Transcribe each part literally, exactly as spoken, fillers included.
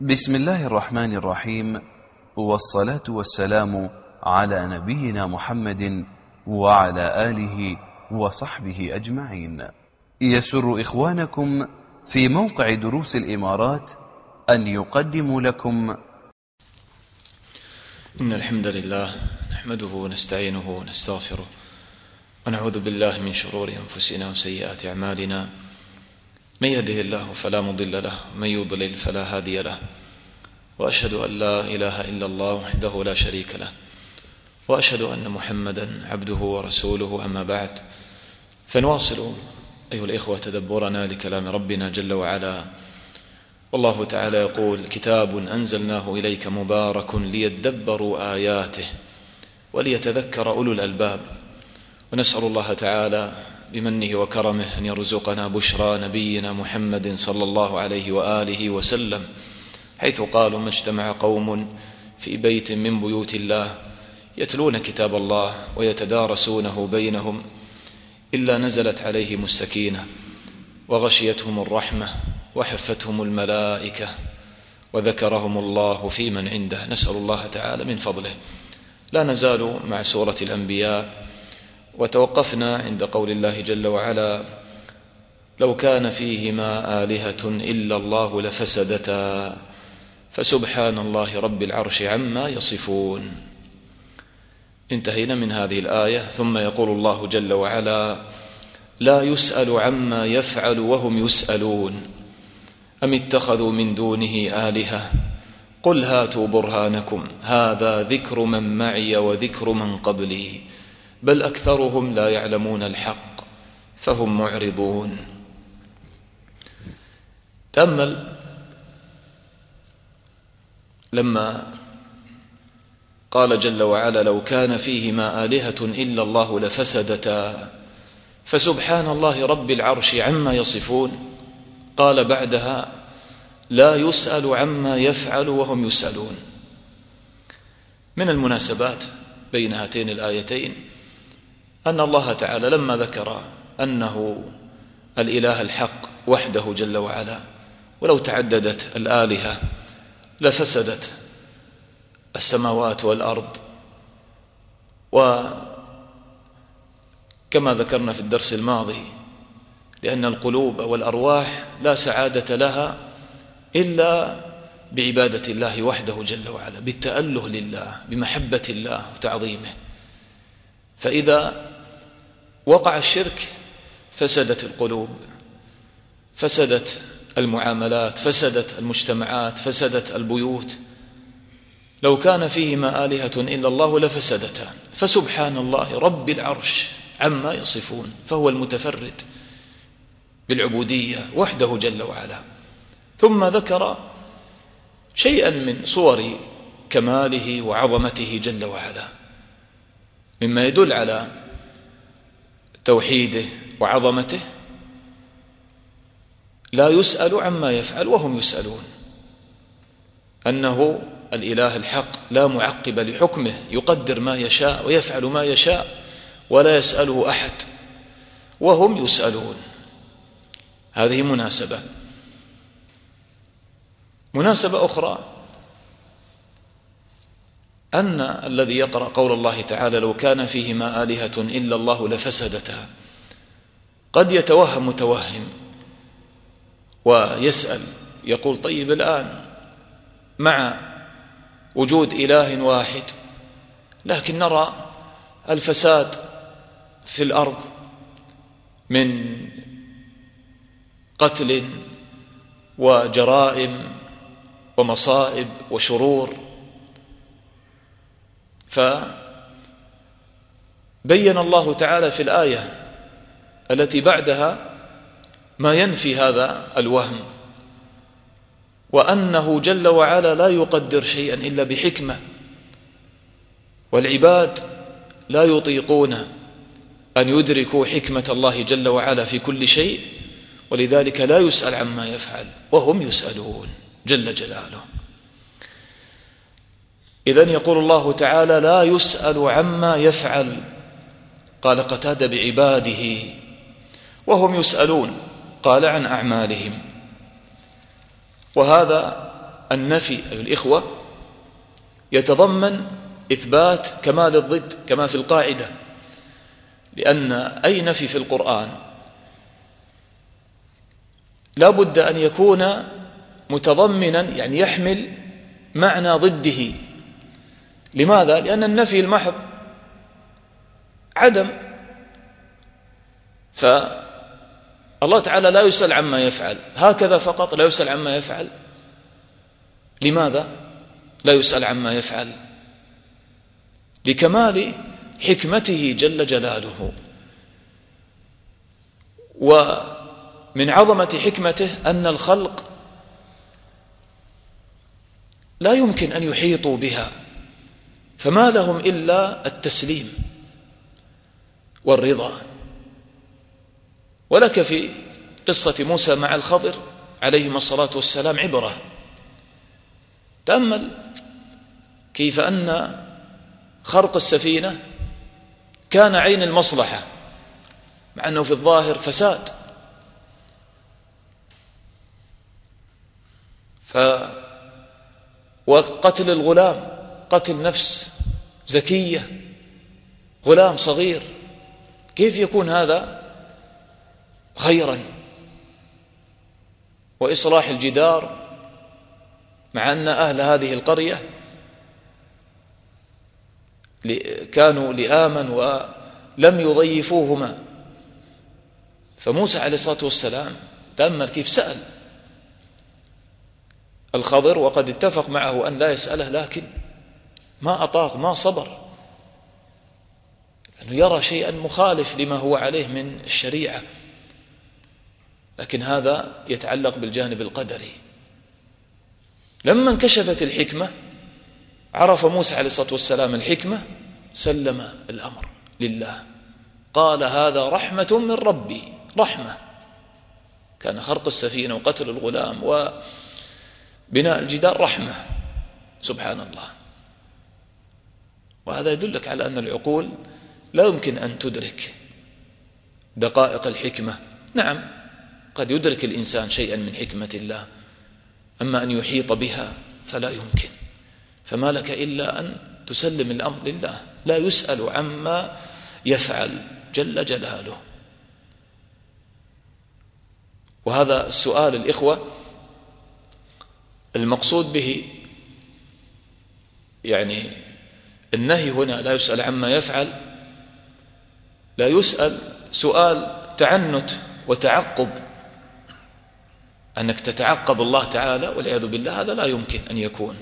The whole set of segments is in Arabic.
بسم الله الرحمن الرحيم، والصلاة والسلام على نبينا محمد وعلى آله وصحبه أجمعين. يسر إخوانكم في موقع دروس الإمارات أن يقدموا لكم إن الحمد لله نحمده ونستعينه ونستغفره ونعوذ بالله من شرور أنفسنا وسيئات أعمالنا، من يهده الله فلا مضل له ومن يضلل فلا هادي له، وأشهد أن لا إله إلا الله وحده لا شريك له، وأشهد أن محمدا عبده ورسوله. أما بعد، فنواصل أيها الإخوة تدبرنا لكلام ربنا جل وعلا. والله تعالى يقول: كتاب أنزلناه إليك مبارك ليدبروا آياته وليتذكر أولو الألباب. ونسأل الله تعالى بمنه وكرمه أن يرزقنا بشرى نبينا محمد صلى الله عليه وآله وسلم، حيث قالوا: ما اجتمع قوم في بيت من بيوت الله يتلون كتاب الله ويتدارسونه بينهم إلا نزلت عليهم السكينة وغشيتهم الرحمة وحفتهم الملائكة وذكرهم الله في من عنده. نسأل الله تعالى من فضله. لا نزال مع سورة الأنبياء، وتوقفنا عند قول الله جل وعلا: لو كان فيهما آلهة إلا الله لفسدتا فسبحان الله رب العرش عما يصفون. انتهينا من هذه الآية. ثم يقول الله جل وعلا: لا يسأل عما يفعل وهم يسألون أم اتخذوا من دونه آلهة قل هاتوا برهانكم هذا ذكر من معي وذكر من قبلي بل أكثرهم لا يعلمون الحق فهم معرضون. تأمل لما قال جل وعلا: لو كان فيهما آلهة إلا الله لفسدتا فسبحان الله رب العرش عما يصفون. قال بعدها: لا يسأل عما يفعل وهم يسألون. من المناسبات بين هاتين الآيتين أن الله تعالى لما ذكر أنه الإله الحق وحده جل وعلا، ولو تعددت الآلهة لفسدت السماوات والأرض، وكما ذكرنا في الدرس الماضي لأن القلوب والأرواح لا سعادة لها إلا بعبادة الله وحده جل وعلا، بالتأله لله، بمحبة الله وتعظيمه. فإذا وقع الشرك فسدت القلوب، فسدت المعاملات، فسدت المجتمعات، فسدت البيوت. لو كان فيهما آلهة إلا الله لفسدتا فسبحان الله رب العرش عما يصفون. فهو المتفرد بالعبودية وحده جل وعلا. ثم ذكر شيئا من صور كماله وعظمته جل وعلا مما يدل على توحيده وعظمته. لا يسأل عما يفعل وهم يسألون، أنه الإله الحق لا معقب لحكمه، يقدر ما يشاء ويفعل ما يشاء ولا يسأله أحد وهم يسألون. هذه مناسبة. مناسبة أخرى أن الذي يقرأ قول الله تعالى: لو كان فيهما آلهة إلا الله لفسدتا، قد يتوهم متوهم ويسأل يقول: طيب الآن مع وجود إله واحد لكن نرى الفساد في الأرض من قتل وجرائم ومصائب وشرور. فبين الله تعالى في الآية التي بعدها ما ينفي هذا الوهم، وأنه جل وعلا لا يقدر شيئا إلا بحكمة، والعباد لا يطيقون أن يدركوا حكمة الله جل وعلا في كل شيء، ولذلك لا يسأل عما يفعل وهم يسألون جل جلاله. إذن يقول الله تعالى: لا يسأل عما يفعل. قال قتادة: بعباده. وهم يسألون قال: عن أعمالهم. وهذا النفي أي الإخوة يتضمن إثبات كمال الضد كما في القاعدة، لأن أي نفي في القرآن لا بد أن يكون متضمنا يعني يحمل معنى ضده. لماذا؟ لأن النفي المحض عدم، فالله تعالى لا يسأل عما يفعل هكذا فقط، لا يسأل عما يفعل. لماذا لا يسأل عما يفعل؟ لكمال حكمته جل جلاله. ومن عظمة حكمته أن الخلق لا يمكن أن يحيطوا بها، فما لهم إلا التسليم والرضا. ولك في قصة موسى مع الخضر عليهما الصلاة والسلام عبرة. تأمل كيف أن خرق السفينة كان عين المصلحة، مع أنه في الظاهر فساد. ف وقتل الغلام قتل نفس زكية، غلام صغير، كيف يكون هذا خيرا؟ وإصلاح الجدار مع أن أهل هذه القرية كانوا لآما ولم يضيفوهما. فموسى عليه الصلاة والسلام تأمل كيف سأل الخضر وقد اتفق معه أن لا يسأله، لكن ما أطاق، ما صبر، لأنه يرى شيئا مخالف لما هو عليه من الشريعة. لكن هذا يتعلق بالجانب القدري. لما انكشفت الحكمة عرف موسى عليه الصلاة والسلام الحكمة، سلم الأمر لله، قال هذا رحمة من ربي. رحمة، كان خرق السفينة وقتل الغلام وبناء الجدار رحمة، سبحان الله. وهذا يدلك على أن العقول لا يمكن أن تدرك دقائق الحكمة. نعم قد يدرك الإنسان شيئا من حكمة الله، أما أن يحيط بها فلا يمكن. فما لك إلا أن تسلم الأمر لله، لا يسأل عما يفعل جل جلاله. وهذا السؤال الإخوة المقصود به يعني النهي هنا لا يسأل عما يفعل، لا يسأل سؤال تعنت وتعقب، أنك تتعقب الله تعالى والعياذ بالله، هذا لا يمكن أن يكون.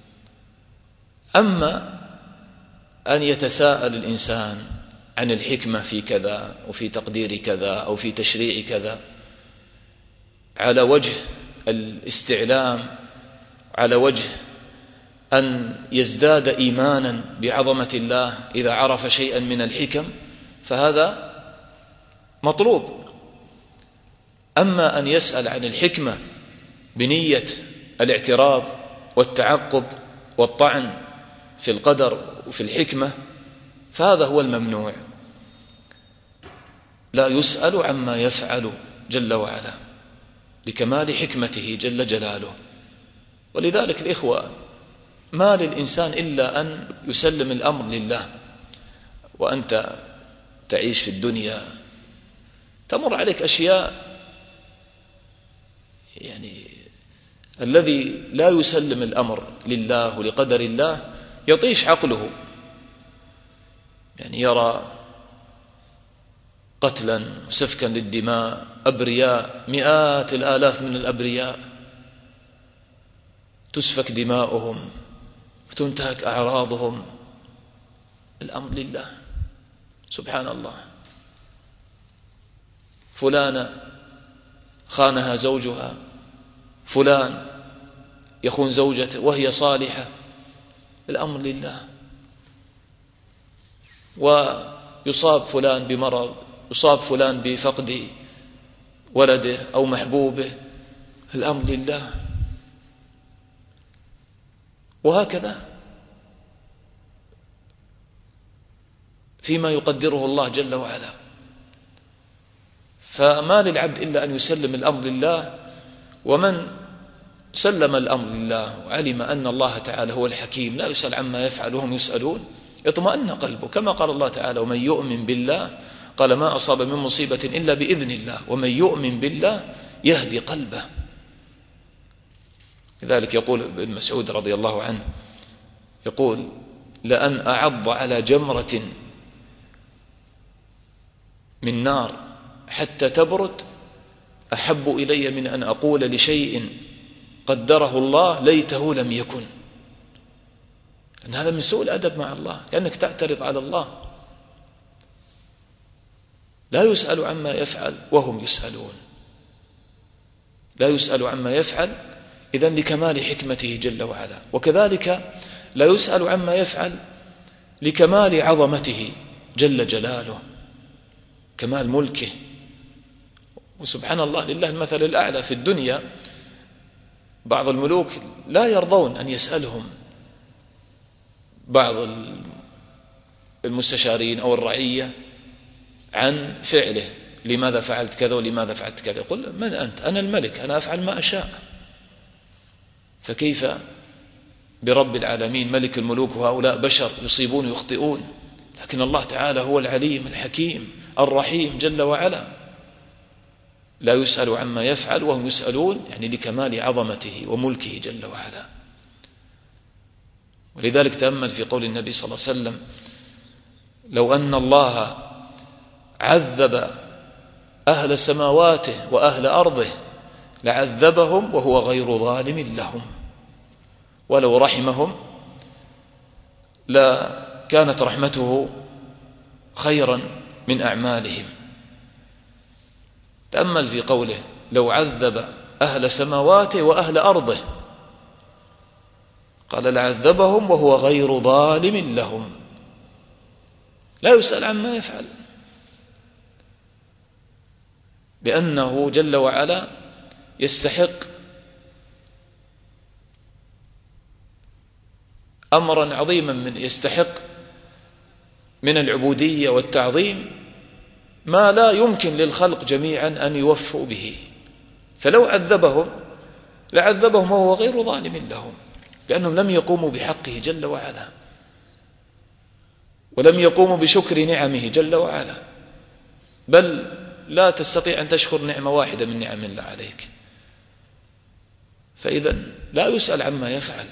أما أن يتساءل الإنسان عن الحكمة في كذا وفي تقدير كذا أو في تشريع كذا على وجه الاستعلام، على وجه أن يزداد إيمانا بعظمة الله إذا عرف شيئا من الحكم، فهذا مطلوب. أما أن يسأل عن الحكمة بنية الاعتراض والتعقب والطعن في القدر وفي الحكمة، فهذا هو الممنوع. لا يسأل عما يفعل جل وعلا لكمال حكمته جل جلاله. ولذلك الإخوة ما للإنسان إلا أن يسلم الأمر لله. وأنت تعيش في الدنيا تمر عليك أشياء، يعني الذي لا يسلم الأمر لله ولقدر الله يطيش عقله، يعني يرى قتلا وسفكا للدماء، أبرياء، مئات الآلاف من الأبرياء تسفك دماؤهم وتنتهك أعراضهم. الأمر لله سبحان الله. فلانة خانها زوجها، فلان يخون زوجته وهي صالحة، الأمر لله. ويصاب فلان بمرض، يصاب فلان بفقد ولده أو محبوبه، الأمر لله. وهكذا فيما يقدره الله جل وعلا. فما للعبد إلا أن يسلم الأمر لله. ومن سلم الأمر لله وعلم أن الله تعالى هو الحكيم لا يسأل عما يفعل وهم يسألون اطمأن قلبه، كما قال الله تعالى: ومن يؤمن بالله قال ما أصاب من مصيبة إلا بإذن الله ومن يؤمن بالله يهدي قلبه. لذلك يقول ابن مسعود رضي الله عنه، يقول: لأن أعض على جمرة من نار حتى تبرد أحب إلي من أن أقول لشيء قدره الله ليته لم يكن. أن هذا من سوء الأدب مع الله، كأنك تعترض على الله. لا يسأل عما يفعل وهم يسألون، لا يسأل عما يفعل إذن لكمال حكمته جل وعلا، وكذلك لا يسأل عما يفعل لكمال عظمته جل جلاله، كمال ملكه. وسبحان الله لله المثل الأعلى. في الدنيا بعض الملوك لا يرضون أن يسألهم بعض المستشارين أو الرعية عن فعله، لماذا فعلت كذا ولماذا فعلت كذا. يقول: من أنت؟ أنا الملك، أنا أفعل ما أشاء. فكيف برب العالمين ملك الملوك وهؤلاء بشر يصيبون ويخطئون؟ لكن الله تعالى هو العليم الحكيم الرحيم جل وعلا، لا يسأل عما يفعل وهم يسألون، يعني لكمال عظمته وملكه جل وعلا. ولذلك تأمل في قول النبي صلى الله عليه وسلم: لو أن الله عذب أهل سماواته وأهل أرضه لعذبهم وهو غير ظالم لهم، ولو رحمهم لكانت رحمته خيرا من أعمالهم. تأمل في قوله: لو عذب أهل سماواته وأهل أرضه، قال لعذبهم وهو غير ظالم لهم، لا يسأل عما يفعل، لأنه جل وعلا يستحق أمرا عظيما من يستحق من العبودية والتعظيم ما لا يمكن للخلق جميعا أن يوفوا به. فلو عذبهم لعذبهم وهو غير ظالم لهم، لأنهم لم يقوموا بحقه جل وعلا، ولم يقوموا بشكر نعمه جل وعلا، بل لا تستطيع أن تشكر نعمة واحدة من نعم الله عليك. فإذا لا يسأل عما يفعل.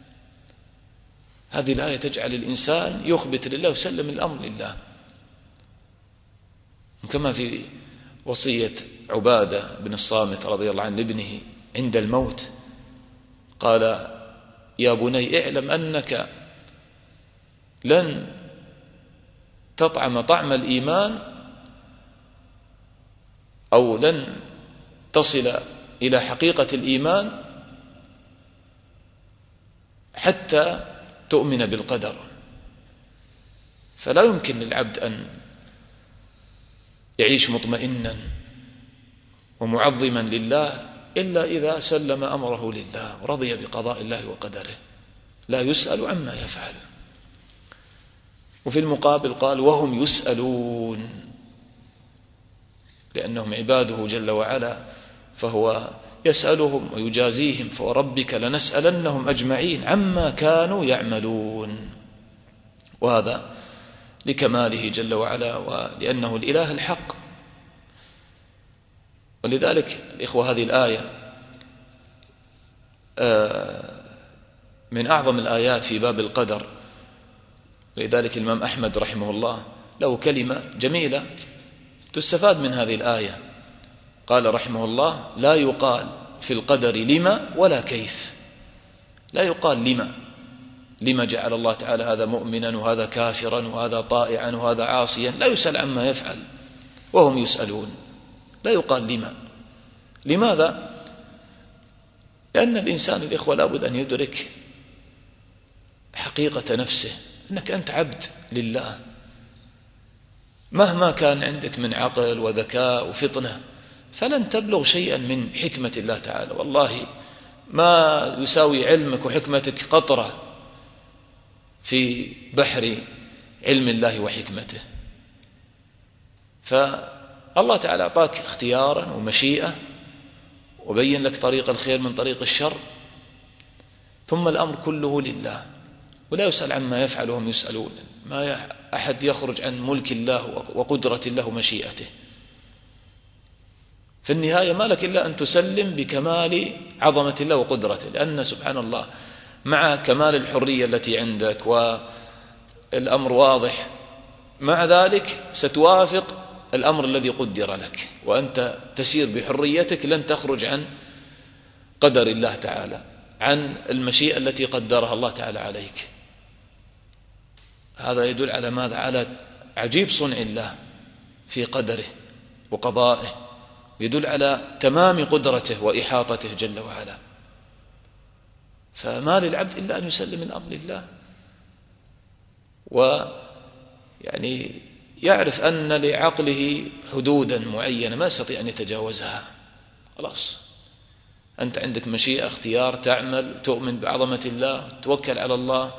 هذه الآية تجعل الإنسان يخبت لله ويسلم الأمر لله، كما في وصية عبادة بن الصامت رضي الله عنه لابنه عند الموت، قال: يا بني اعلم أنك لن تطعم طعم الإيمان أو لن تصل إلى حقيقة الإيمان حتى تؤمن بالقدر. فلا يمكن للعبد أن يعيش مطمئنا ومعظما لله إلا إذا سلم أمره لله ورضي بقضاء الله وقدره، لا يسأل عما يفعل. وفي المقابل قال: وهم يسألون، لأنهم عباده جل وعلا فهو يسألهم ويجازيهم. فوربك لنسألنهم أجمعين عما كانوا يعملون. وهذا لكماله جل وعلا ولأنه الإله الحق. ولذلك الإخوة هذه الآية من أعظم الآيات في باب القدر. لذلك الإمام أحمد رحمه الله له كلمة جميلة تستفاد من هذه الآية. قال رحمه الله: لا يقال في القدر لما ولا كيف. لا يقال لما لما جعل الله تعالى هذا مؤمنا وهذا كافرا وهذا طائعا وهذا عاصيا. لا يسأل عما يفعل وهم يسألون. لا يقال لما. لماذا؟ لأن الإنسان الإخوة لابد أن يدرك حقيقة نفسه، أنك أنت عبد لله، مهما كان عندك من عقل وذكاء وفطنة فلن تبلغ شيئا من حكمة الله تعالى. والله ما يساوي علمك وحكمتك قطرة في بحر علم الله وحكمته. فالله تعالى أعطاك اختيارا ومشيئة وبين لك طريق الخير من طريق الشر، ثم الأمر كله لله، ولا يسأل عما يفعل وهم يسألون. ما أحد يخرج عن ملك الله وقدرة الله ومشيئته. في النهاية ما لك إلا أن تسلم بكمال عظمة الله وقدرته، لأن سبحان الله مع كمال الحرية التي عندك والأمر واضح، مع ذلك ستوافق الأمر الذي قدر لك، وأنت تسير بحريتك لن تخرج عن قدر الله تعالى، عن المشيئة التي قدرها الله تعالى عليك. هذا يدل على ماذا؟ على عجيب صنع الله في قدره وقضائه، يدل على تمام قدرته وإحاطته جل وعلا. فما للعبد إلا أن يسلم الأمر لله، ويعني يعرف أن لعقله حدودا معينة ما يستطيع أن يتجاوزها. خلاص أنت عندك مشيئة، اختيار، تعمل، تؤمن بعظمة الله، توكل على الله،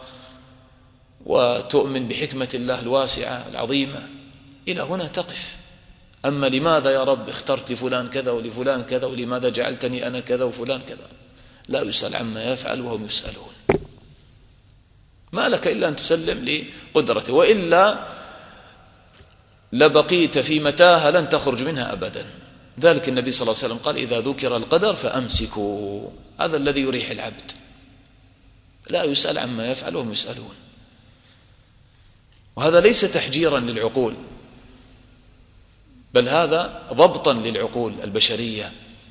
وتؤمن بحكمة الله الواسعة العظيمة، إلى هنا تقف. أما لماذا يا رب اخترت لفلان كذا ولفلان كذا، ولماذا جعلتني أنا كذا وفلان كذا، لا يسأل عما يفعل وهم يسألون. ما لك إلا أن تسلم لقدرته، وإلا لبقيت في متاهة لن تخرج منها أبدا. ذلك النبي صلى الله عليه وسلم قال: إذا ذكر القدر فأمسكوا. هذا الذي يريح العبد، لا يسأل عما يفعل وهم يسألون. وهذا ليس تحجيرا للعقول، بل هذا ضبطا للعقول البشرية،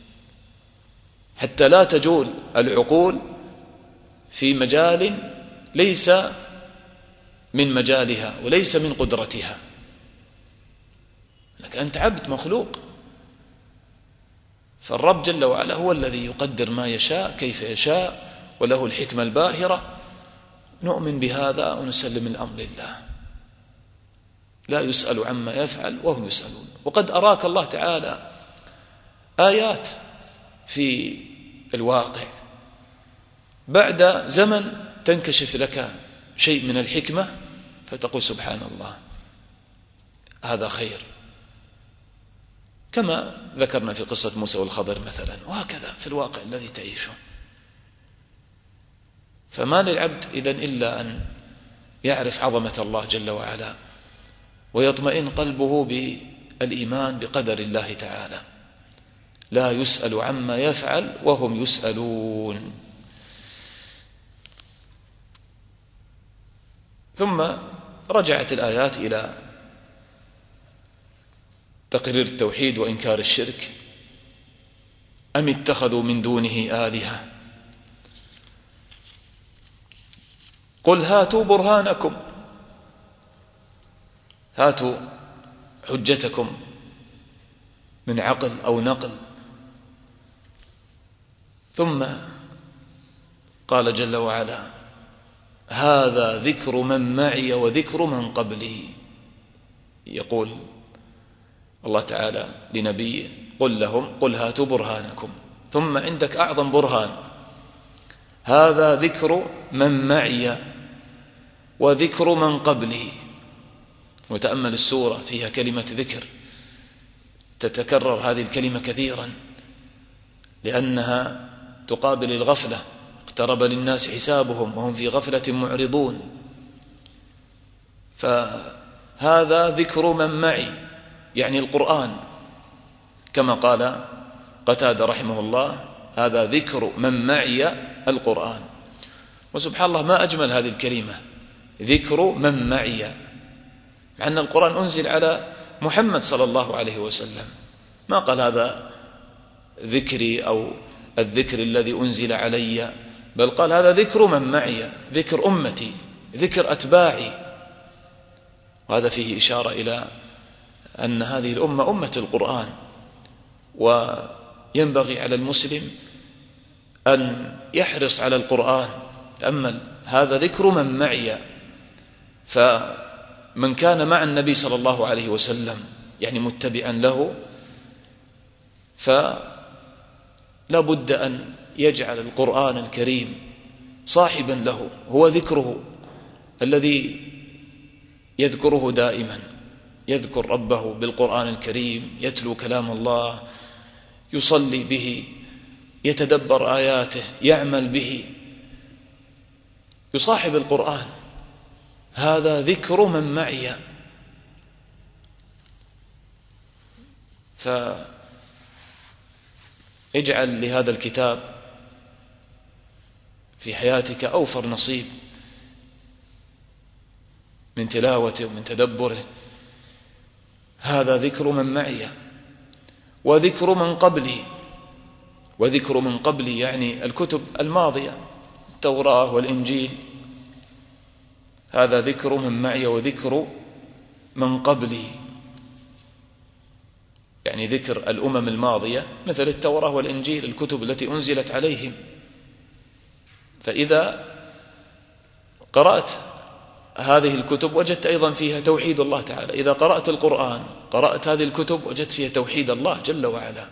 حتى لا تجول العقول في مجال ليس من مجالها وليس من قدرتها. لكن أنت عبد مخلوق، فالرب جل وعلا هو الذي يقدر ما يشاء كيف يشاء، وله الحكمة الباهرة. نؤمن بهذا ونسلم الأمر لله، لا يسأل عما يفعل وهم يسألون. وقد أراك الله تعالى آيات في الواقع، بعد زمن تنكشف لك شيء من الحكمة فتقول سبحان الله هذا خير، كما ذكرنا في قصة موسى والخضر مثلا، وهكذا في الواقع الذي تعيشه. فما للعبد إذن إلا أن يعرف عظمة الله جل وعلا، ويطمئن قلبه بالإيمان بقدر الله تعالى، لا يسأل عما يفعل وهم يسألون. ثم رجعت الآيات إلى تقرير التوحيد وإنكار الشرك. أم اتخذوا من دونه آلهة قل هاتوا برهانكم، هاتوا حجتكم من عقل أو نقل. ثم قال جل وعلا: هذا ذكر من معي وذكر من قبلي. يقول الله تعالى لنبيه: قل لهم قل هاتوا برهانكم. ثم عندك أعظم برهان: هذا ذكر من معي وذكر من قبلي. وتأمل السورة فيها كلمة ذكر، تتكرر هذه الكلمة كثيرا لأنها تقابل الغفلة. اقترب للناس حسابهم وهم في غفلة معرضون. فهذا ذكر من معي يعني القرآن، كما قال قتادة رحمه الله: هذا ذكر من معي القرآن. وسبحان الله ما أجمل هذه الكلمة، ذكر من معي، مع أن القرآن أنزل على محمد صلى الله عليه وسلم. ما قال هذا ذكري أو الذكر الذي أنزل علي، بل قال هذا ذكر من معي، ذكر أمتي، ذكر أتباعي. وهذا فيه إشارة إلى أن هذه الأمة أمة القرآن، وينبغي على المسلم أن يحرص على القرآن. تأمل، هذا ذكر من معي، فمن كان مع النبي صلى الله عليه وسلم يعني متبعا له، فلا بد أن يجعل القرآن الكريم صاحبا له، هو ذكره الذي يذكره دائما، يذكر ربه بالقرآن الكريم، يتلو كلام الله، يصلي به يتدبر آياته، يعمل به، يصاحب القرآن. هذا ذكر من معي. فاجعل لهذا الكتاب في حياتك أوفر نصيب من تلاوته ومن تدبره. هذا ذكر من معي وذكر من قبلي. وذكر من قبلي يعني الكتب الماضية، التوراة والإنجيل. هذا ذكر من معي وذكر من قبلي، يعني ذكر الأمم الماضية مثل التوراة والإنجيل، الكتب التي أنزلت عليهم. فإذا قرأت هذه الكتب وجدت أيضا فيها توحيد الله تعالى. إذا قرأت القرآن قرأت هذه الكتب وجدت فيها توحيد الله جل وعلا.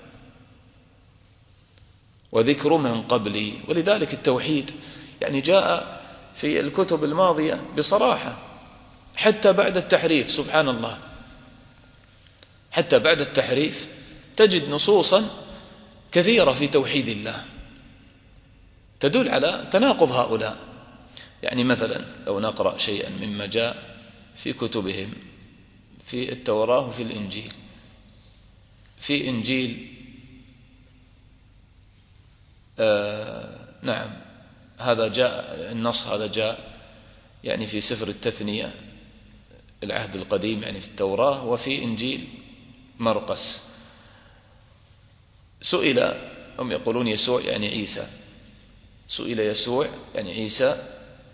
وذكر من قبلي. ولذلك التوحيد يعني جاء في الكتب الماضية بصراحة، حتى بعد التحريف. سبحان الله، حتى بعد التحريف تجد نصوصا كثيرة في توحيد الله تدل على تناقض هؤلاء. يعني مثلا لو نقرأ شيئا مما جاء في كتبهم في التوراة وفي الإنجيل. في إنجيل آه نعم هذا جاء، النص هذا جاء يعني في سفر التثنية العهد القديم يعني في التوراة، وفي إنجيل مرقس. سئل، هم يقولون يسوع يعني عيسى، سئل يسوع يعني عيسى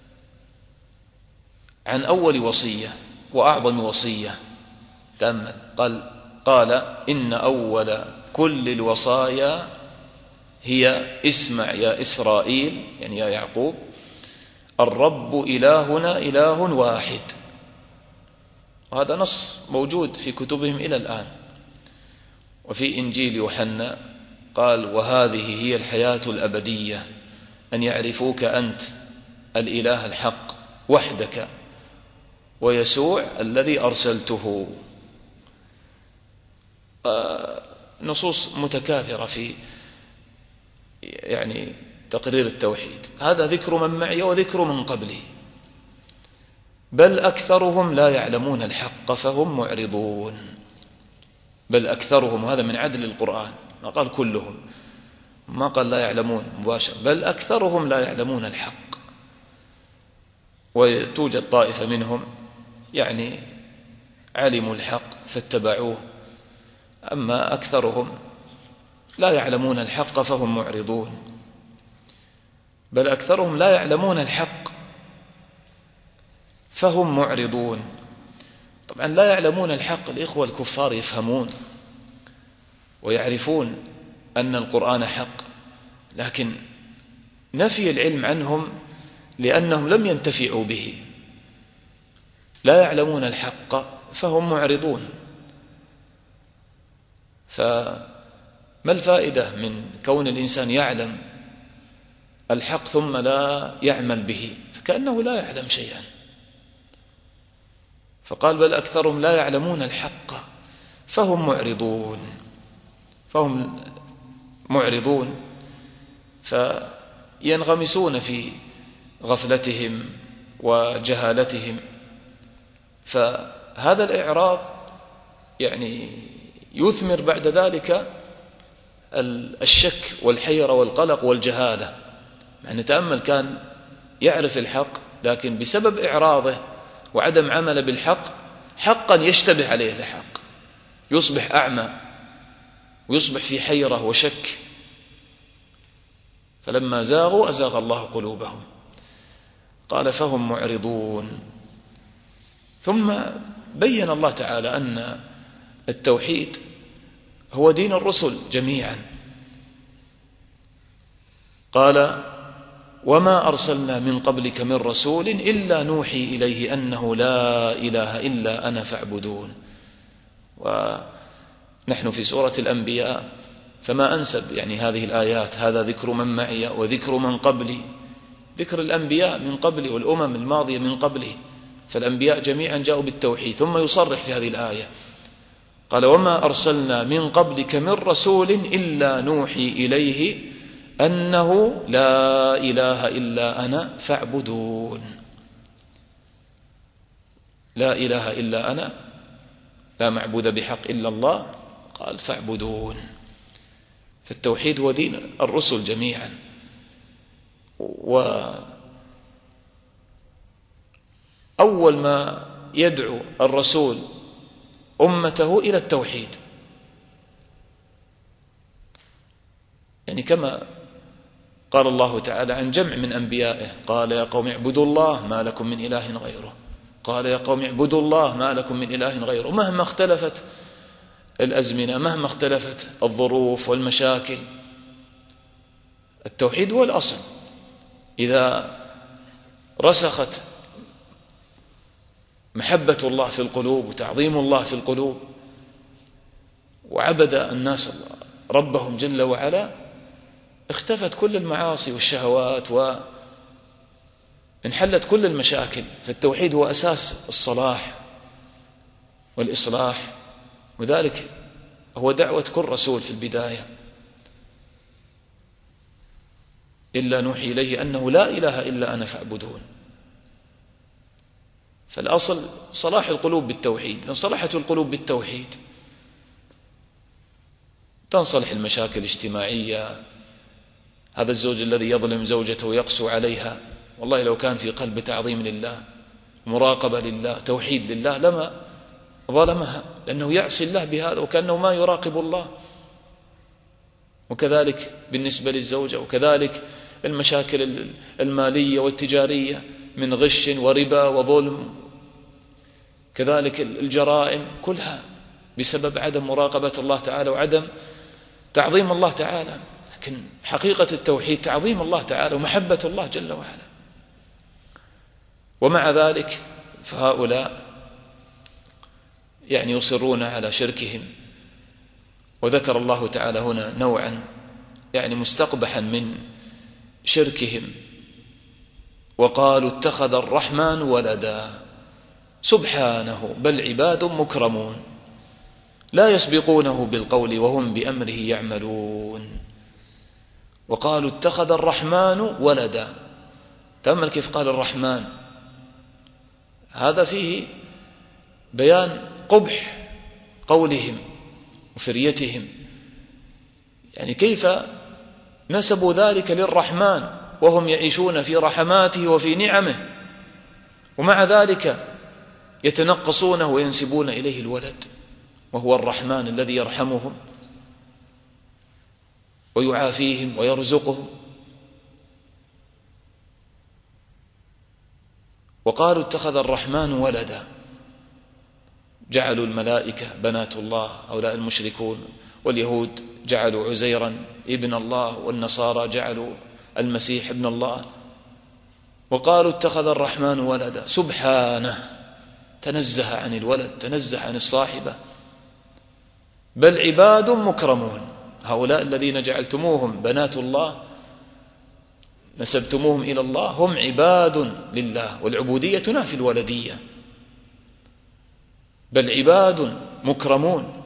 عن أول وصية وأعظم وصية. تأمل، قال قال إن أول كل الوصايا هي اسمع يا إسرائيل، يعني يا يعقوب، الرب إلهنا إله واحد. وهذا نص موجود في كتبهم إلى الآن. وفي إنجيل يوحنا قال وهذه هي الحياة الأبدية أن يعرفوك أنت الإله الحق وحدك ويسوع الذي أرسلته. نصوص متكاثرة في يعني تقرير التوحيد. هذا ذكر من معي وذكر من قبلي. بل أكثرهم لا يعلمون الحق فهم معرضون. بل أكثرهم، وهذا من عدل القرآن، ما قال كلهم، ما قال لا يعلمون مباشرة، بل أكثرهم لا يعلمون الحق. وتوجد طائفة منهم يعني علموا الحق فاتبعوه، أما أكثرهم لا يعلمون الحق فهم معرضون. بل أكثرهم لا يعلمون الحق فهم معرضون. طبعا لا يعلمون الحق، الإخوة الكفار يفهمون ويعرفون أن القرآن حق، لكن نفي العلم عنهم لأنهم لم ينتفعوا به. لا يعلمون الحق فهم معرضون. فما الفائدة من كون الإنسان يعلم الحق ثم لا يعمل به؟ فكأنه لا يعلم شيئا. فقال بل أكثرهم لا يعلمون الحق فهم معرضون. فهم معرضون، فينغمسون في غفلتهم وجهالتهم. فهذا الإعراض يعني يثمر بعد ذلك الشك والحيرة والقلق والجهالة. يعني نتأمل، كان يعرف الحق لكن بسبب إعراضه وعدم عمله بالحق حقا يشتبه عليه الحق، يصبح أعمى ويصبح في حيرة وشك. فلما زاغوا أزاغ الله قلوبهم. قال فهم معرضون. ثم بين الله تعالى أن التوحيد هو دين الرسل جميعا. قال وما أرسلنا من قبلك من رسول إلا نوحي إليه أنه لا إله إلا أنا فاعبدون. ونحن في سورة الأنبياء، فما أنسب يعني هذه الآيات، هذا ذكر من معي وذكر من قبلي، ذكر الأنبياء من قبلي والأمم الماضية من قبلي. فالأنبياء جميعا جاءوا بالتوحيد. ثم يصرح في هذه الآية قال وما أرسلنا من قبلك من رسول إلا نوحي إليه أنه لا إله إلا أنا فاعبدون. لا إله إلا أنا، لا معبود بحق إلا الله، قال فاعبدون. فالتوحيد هو دين الرسل جميعا. وأول ما يدعو الرسول أمته إلى التوحيد، يعني كما قال الله تعالى عن جمع من أنبيائه: قال يا قوم اعبدوا الله ما لكم من إله غيره، قال يا قوم اعبدوا الله ما لكم من إله غيره. مهما اختلفت الأزمنة، مهما اختلفت الظروف والمشاكل، التوحيد هو الأصل. إذا رسخت محبة الله في القلوب وتعظيم الله في القلوب وعبد الناس ربهم جل وعلا، اختفت كل المعاصي والشهوات وانحلت كل المشاكل. فالتوحيد هو أساس الصلاح والإصلاح، وذلك هو دعوة كل رسول في البداية: إلا نوحي إليه أنه لا إله إلا أنا فاعبدون. فالأصل صلاح القلوب بالتوحيد. إذا صلحت القلوب بالتوحيد تنصلح المشاكل الاجتماعية. هذا الزوج الذي يظلم زوجته ويقسو عليها، والله لو كان في قلب تعظيم لله، مراقبة لله، توحيد لله، لما ظلمها، لأنه يعصي الله بهذا وكأنه ما يراقب الله. وكذلك بالنسبة للزوجة، وكذلك المشاكل المالية والتجارية من غش وربا وظلم، كذلك الجرائم كلها بسبب عدم مراقبة الله تعالى وعدم تعظيم الله تعالى. لكن حقيقة التوحيد تعظيم الله تعالى ومحبة الله جل وعلا. ومع ذلك فهؤلاء يعني يصرون على شركهم. وذكر الله تعالى هنا نوعا يعني مستقبحا من شركهم: وقالوا اتخذ الرحمن ولدا سبحانه بل عباد مكرمون لا يسبقونه بالقول وهم بأمره يعملون. وقالوا اتخذ الرحمن ولدا. تأمل كيف قال الرحمن، هذا فيه بيان قبح قولهم وفريتهم. يعني كيف نسبوا ذلك للرحمن وهم يعيشون في رحماته وفي نعمه، ومع ذلك يتنقصونه وينسبون إليه الولد، وهو الرحمن الذي يرحمهم ويعافيهم ويرزقهم. وقالوا اتخذ الرحمن ولدا، جعلوا الملائكة بنات الله هؤلاء المشركون، واليهود جعلوا عزيرا ابن الله، والنصارى جعلوا المسيح ابن الله. وقالوا اتخذ الرحمن ولدا سبحانه، تنزه عن الولد، تنزه عن الصاحبة، بل عباد مكرمون. هؤلاء الذين جعلتموهم بنات الله نسبتموهم إلى الله هم عباد لله، والعبودية تنافي الولدية. بل عباد مكرمون.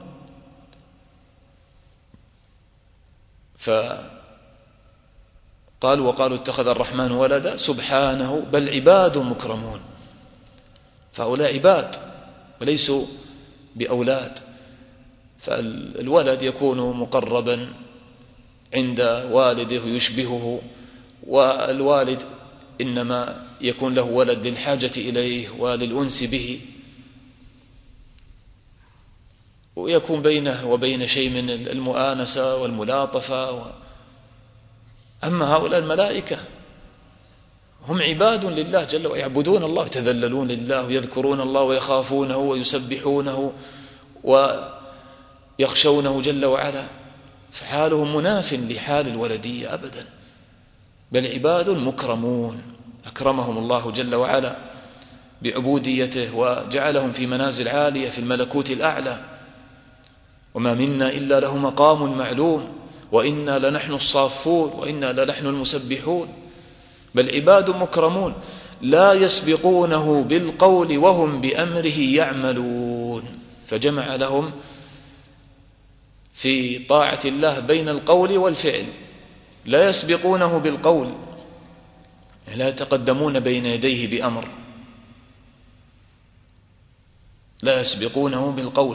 فقالوا وقالوا اتخذ الرحمن ولدا سبحانه بل عباد مكرمون. فهؤلاء عباد وليسوا بأولاد. فالولد يكون مقربا عند والده يشبهه، والوالد إنما يكون له ولد للحاجة إليه وللأنس به، ويكون بينه وبين شيء من المؤانسة والملاطفة و... أما هؤلاء الملائكة هم عباد لله جل وعلا، يعبدون الله، يتذللون لله ويذكرون الله ويخافونه ويسبحونه ويخشونه جل وعلا. فحالهم مناف لحال الولدية أبدا. بل عباد مكرمون، أكرمهم الله جل وعلا بعبوديته وجعلهم في منازل عالية في الملكوت الأعلى. وما منا إلا له مقام معلوم وإنا لنحن الصافون وإنا لنحن المسبحون. بل عباد مكرمون لا يسبقونه بالقول وهم بأمره يعملون. فجمع لهم في طاعة الله بين القول والفعل، لا يسبقونه بالقول، لا يتقدمون بين يديه بأمر، لا يسبقونه بالقول.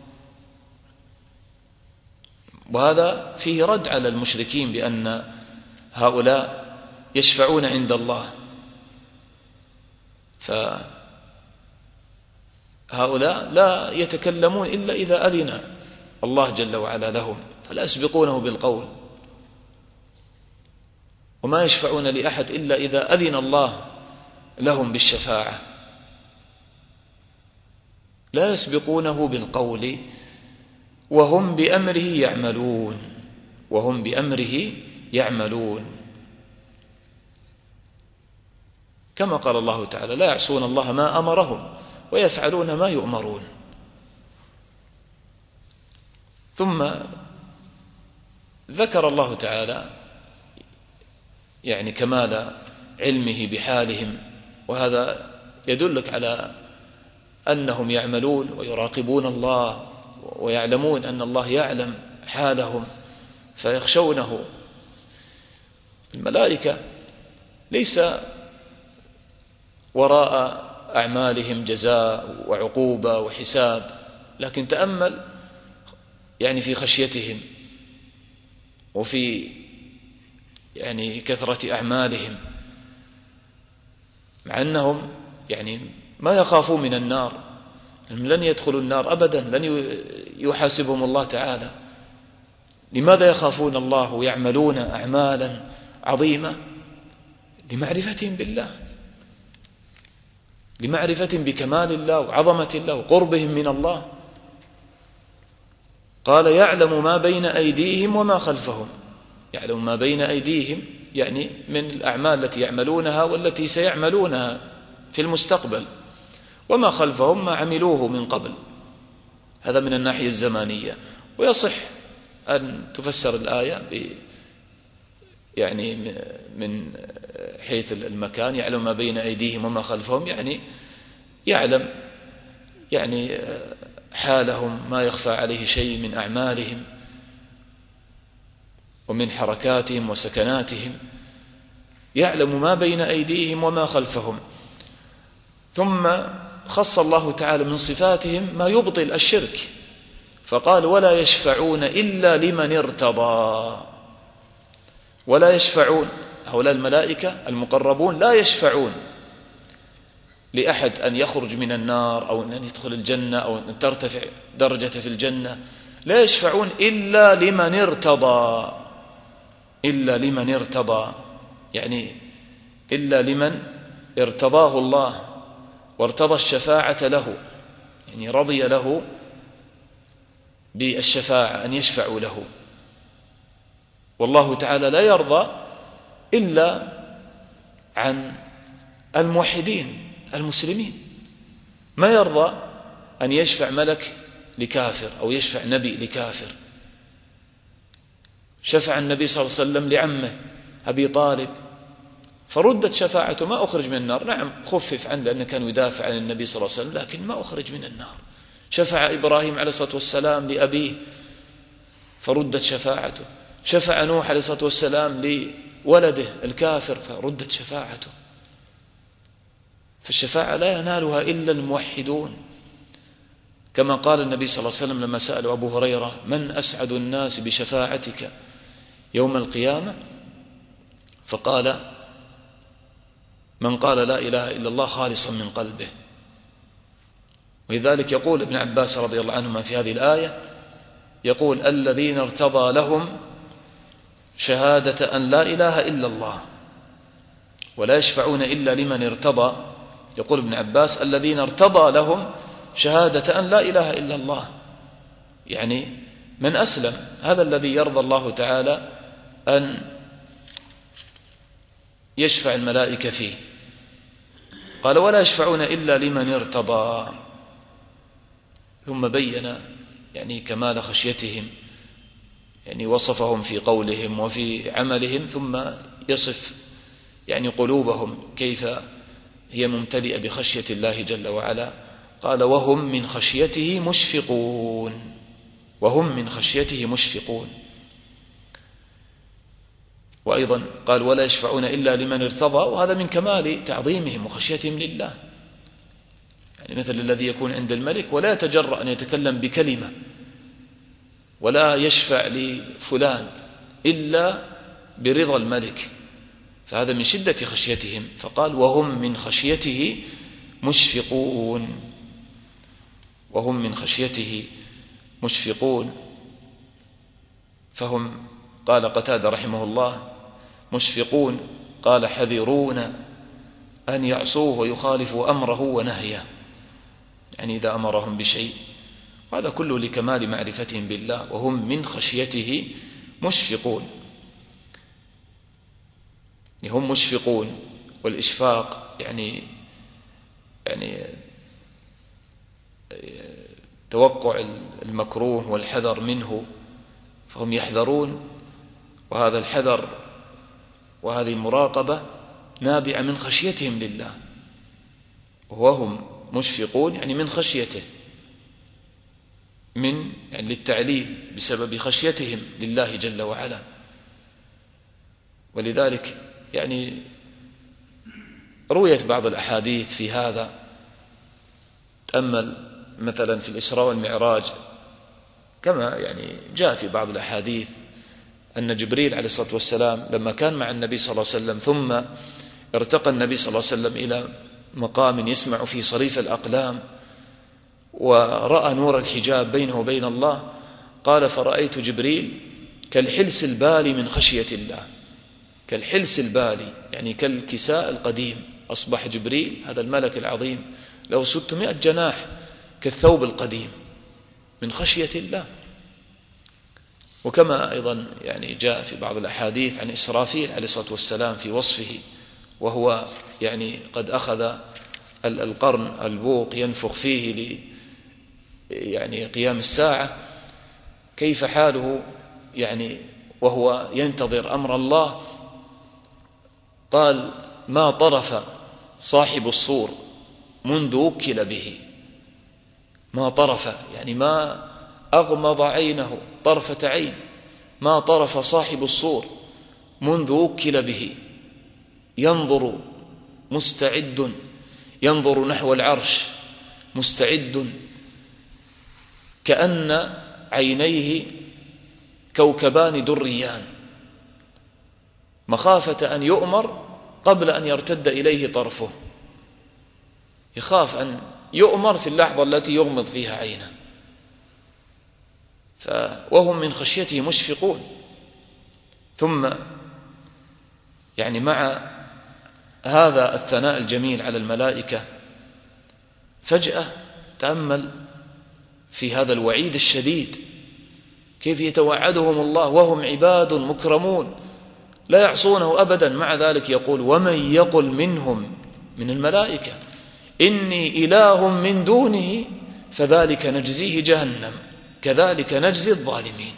وهذا فيه رد على المشركين بأن هؤلاء يشفعون عند الله، فهؤلاء لا يتكلمون إلا إذا أذن الله جل وعلا لهم، فلا يسبقونه بالقول، وما يشفعون لأحد إلا إذا أذن الله لهم بالشفاعة. لا يسبقونه بالقول وهم بأمره يعملون، وهم بأمره يعملون، كما قال الله تعالى: لا يعصون الله ما أمرهم ويفعلون ما يؤمرون. ثم ذكر الله تعالى يعني كمال علمه بحالهم، وهذا يدلك على أنهم يعملون ويراقبون الله ويعلمون أن الله يعلم حالهم فيخشونه. الملائكة ليس وراء أعمالهم جزاء وعقوبة وحساب، لكن تأمل يعني في خشيتهم وفي يعني كثرة أعمالهم، مع أنهم يعني ما يخافون من النار، لن يدخلوا النار أبدا، لن يحاسبهم الله تعالى. لماذا يخافون الله ويعملون أعمالا عظيمة؟ لمعرفتهم بالله، لمعرفة بكمال الله وعظمة الله وقربهم من الله. قال: يعلم ما بين أيديهم وما خلفهم. يعلم ما بين أيديهم يعني من الأعمال التي يعملونها والتي سيعملونها في المستقبل، وما خلفهم ما عملوه من قبل. هذا من الناحية الزمانية. ويصح أن تفسر الآية ب يعني من حيث المكان: يعلم ما بين أيديهم وما خلفهم، يعني يعلم يعني حالهم، ما يخفى عليه شيء من أعمالهم ومن حركاتهم وسكناتهم. يعلم ما بين أيديهم وما خلفهم. ثم خص الله تعالى من صفاتهم ما يبطل الشرك، فقال: ولا يشفعون إلا لمن ارتضى. ولا يشفعون، هؤلاء الملائكة المقربون لا يشفعون لأحد أن يخرج من النار أو أن يدخل الجنة أو أن ترتفع درجة في الجنة. لا يشفعون إلا لمن ارتضى، إلا لمن ارتضى، يعني إلا لمن ارتضاه الله وارتضى الشفاعة له، يعني رضي له بالشفاعة أن يشفعوا له. والله تعالى لا يرضى إلا عن الموحدين المسلمين، ما يرضى أن يشفع ملك لكافر أو يشفع نبي لكافر. شفع النبي صلى الله عليه وسلم لعمه أبي طالب فردت شفاعته، ما أخرج من النار. نعم خفف عنه لأنه كان يدافع عن النبي صلى الله عليه وسلم، لكن ما أخرج من النار. شفع إبراهيم عليه الصلاة والسلام لأبيه فردت شفاعته. شفع نوح عليه الصلاة والسلام لولده الكافر فردت شفاعته. فالشفاعة لا ينالها إلا الموحدون، كما قال النبي صلى الله عليه وسلم لما سأل أبو هريرة: من أسعد الناس بشفاعتك يوم القيامة؟ فقال: من قال لا إله إلا الله خالصا من قلبه. ولذلك يقول ابن عباس رضي الله عنهما في هذه الآية، يقول: الذين ارتضى لهم شهادة أن لا إله إلا الله ولا يشفعون إلا لمن ارتضى. يقول ابن عباس: الذين ارتضى لهم شهادة أن لا إله إلا الله، يعني من أسلم، هذا الذي يرضى الله تعالى أن يشفع الملائكة فيه. قال: ولا يشفعون إلا لمن ارتضى. ثم بين يعني كمال خشيتهم، يعني وصفهم في قولهم وفي عملهم، ثم يصف يعني قلوبهم كيف هي ممتلئة بخشية الله جل وعلا. قال: وهم من خشيته مشفقون، وهم من خشيته مشفقون. وأيضا قال ولا يشفعون إلا لمن ارتضى، وهذا من كمال تعظيمهم وخشيتهم لله. يعني مثل الذي يكون عند الملك ولا يتجرأ أن يتكلم بكلمة ولا يشفع لفلان إلا برضا الملك، فهذا من شدة خشيتهم. فقال وهم من خشيته مشفقون، وهم من خشيته مشفقون. فهم، قال قتادة رحمه الله، مشفقون، قال حذرون أن يعصوه ويخالفوا أمره ونهيه، يعني إذا أمرهم بشيء، وهذا كله لكمال معرفتهم بالله. وهم من خشيته مشفقون، هم مشفقون، والإشفاق يعني يعني توقع المكروه والحذر منه، فهم يحذرون، وهذا الحذر وهذه المراقبة نابعة من خشيتهم لله. وهم مشفقون يعني من خشيته، من يعني للتعليل بسبب خشيتهم لله جل وعلا. ولذلك يعني رويت بعض الأحاديث في هذا. تأمل مثلا في الإسراء والمعراج، كما يعني جاء في بعض الأحاديث أن جبريل عليه الصلاة والسلام لما كان مع النبي صلى الله عليه وسلم ثم ارتقى النبي صلى الله عليه وسلم إلى مقام يسمع فيه صريف الأقلام ورأى نور الحجاب بينه وبين الله، قال فرأيت جبريل كالحلس البالي من خشية الله، كالحلس البالي يعني كالكساء القديم. أصبح جبريل هذا الملك العظيم له ستمائة جناح كالثوب القديم من خشية الله. وكما أيضا يعني جاء في بعض الأحاديث عن إسرافيل عليه الصلاة والسلام في وصفه، وهو يعني قد أخذ القرن البوق ينفخ فيه ل يعني قيام الساعة، كيف حاله يعني وهو ينتظر أمر الله. قال ما طرف صاحب الصور منذ وكل به، ما طرف يعني ما أغمض عينه طرفة عين، ما طرف صاحب الصور منذ وكل به، ينظر مستعد، ينظر نحو العرش مستعد، كأن عينيه كوكبان دريان، مخافة أن يؤمر قبل أن يرتد إليه طرفه، يخاف أن يؤمر في اللحظة التي يغمض فيها عينه. وهم من خشيته مشفقون. ثم يعني مع هذا الثناء الجميل على الملائكة، فجأة تأمل في هذا الوعيد الشديد، كيف يتوعدهم الله وهم عباد مكرمون لا يعصونه أبدا. مع ذلك يقول ومن يقل منهم من الملائكة إني إله من دونه فذلك نجزيه جهنم كذلك نجزي الظالمين.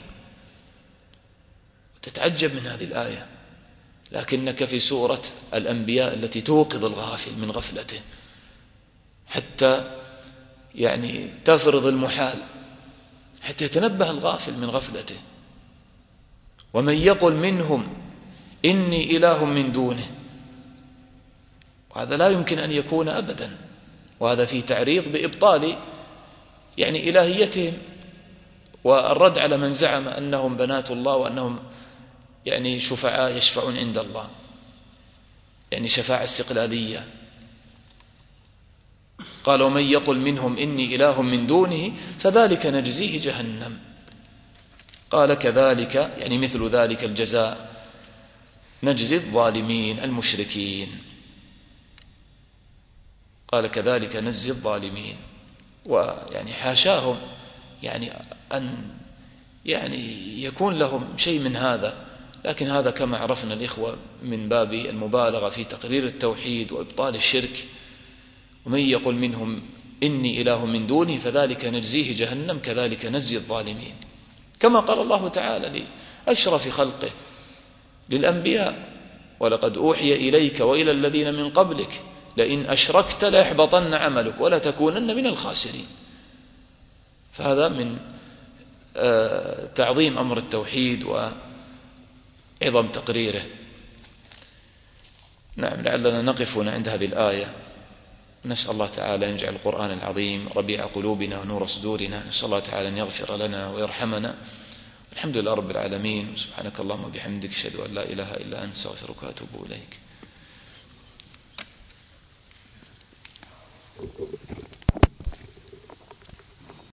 تتعجب من هذه الآية، لكنك في سورة الأنبياء التي توقظ الغافل من غفلته حتى يعني تفرض المحال، حتى يتنبه الغافل من غفلته. ومن يقل منهم إني إله من دونه، وهذا لا يمكن أن يكون أبدا، وهذا فيه تعريض بإبطال يعني إلهيتهم والرد على من زعم أنهم بنات الله وأنهم يعني شفعاء يشفعون عند الله، يعني شفاعة استقلالية. قال ومن يقل منهم إني إله من دونه فذلك نجزيه جهنم. قال كذلك يعني مثل ذلك الجزاء نجزي الظالمين المشركين. قال كذلك نجزي الظالمين، ويعني حاشاهم يعني أن يعني يكون لهم شيء من هذا، لكن هذا كما عرفنا الإخوة من باب المبالغة في تقرير التوحيد وإبطال الشرك. ومن يقل منهم إني إله من دونه فذلك نجزيه جهنم كذلك نجزي الظالمين، كما قال الله تعالى لأشرف خلقه للأنبياء ولقد أوحي إليك وإلى الذين من قبلك لئن أشركت ليحبطن عملك ولا تكونن من الخاسرين. فهذا من تعظيم أمر التوحيد وعظم تقريره. نعم، لعلنا نقف عند هذه الآية. نسأل الله تعالى أن يجعل القرآن العظيم ربيع قلوبنا ونور صدورنا. نسأل الله تعالى أن يغفر لنا ويرحمنا. الحمد لله رب العالمين. سبحانك اللهم وبحمدك، أشهد أن لا إله إلا أنت، أستغفرك وأتوب إليك.